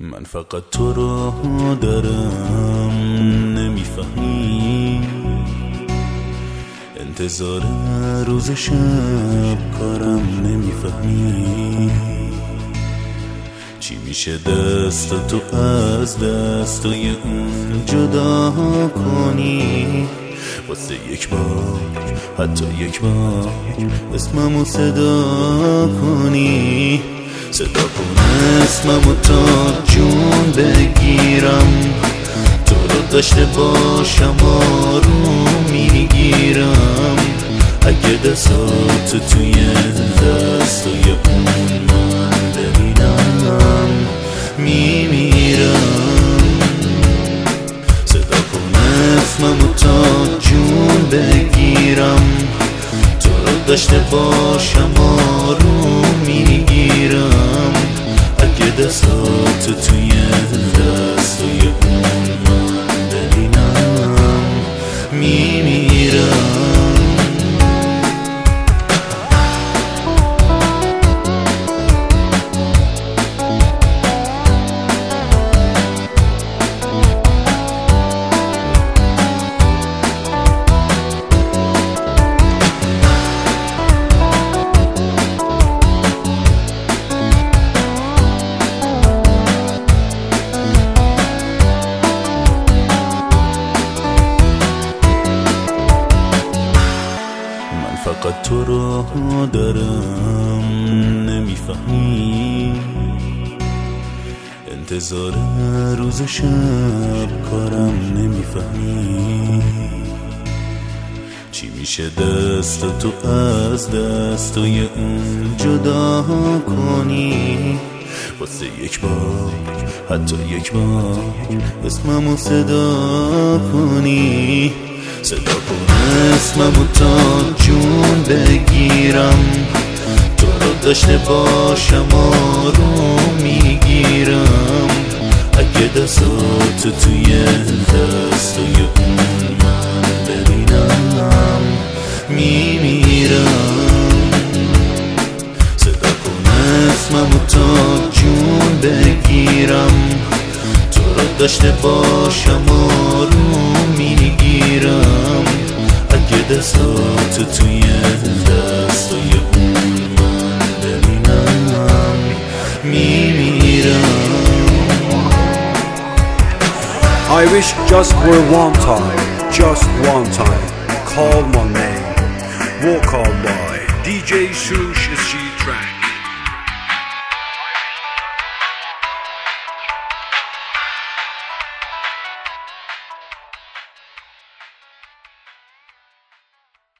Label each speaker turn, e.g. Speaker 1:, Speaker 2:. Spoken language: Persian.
Speaker 1: من فقط تو رو دارم، نمیفهمی انتظار روز شب کارم، نمیفهمی چی میشه دست تو از دستای اون جدا کنی. واسه یک بار، حتی یک بار اسممو صدا کنی. صدا کن اسممو تا جون بگیرم، تو رو داشته باشم آروم میگیرم. اگه دستاتو توی دستای اون من ببینم میمیرم. صدا کن اسممو تا جون بگیرم، تو رو داشته باشم آروم میگیرم. اگه دستاتو توی دستای اون من ببینم میمیرم. فقط تو رو دارم، نمیفهمی انتظار روز شب کارم، نمیفهمی چی میشه دست تو از دستای اون جدا کنی. واسه یک بار، حتی یک بار اسممو صدا کنی. صدا کن اسممو تا جون بگیرم، تو رو داشته باشم آروم میگیرم. اگه دستاتو توی دستای اون من ببینم میمیرم. صدا کن اسممو تا جون بگیرم، تو رو داشته باشم آروم میگیرم. اگه دستاتو توی دستای اون من ببینم میمیرم.
Speaker 2: I wish just for one time, just one time, call my name, walk on by. DJ Sush is she.